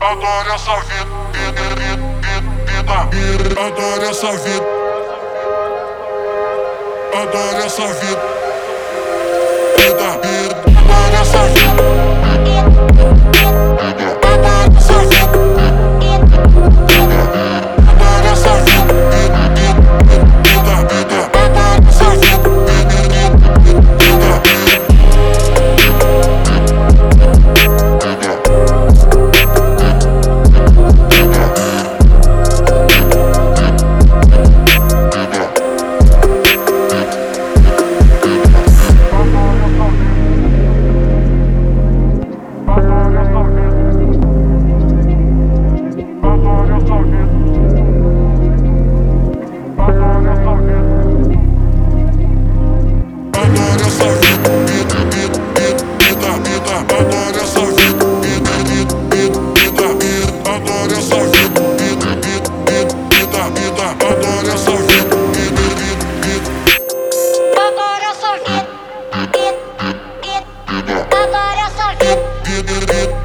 Adoro essa vida, adoro essa vida, adoro essa vida, adoro essa vida, adoro essa vida, adoro essa vida, adoro essa vida. Agora só vi.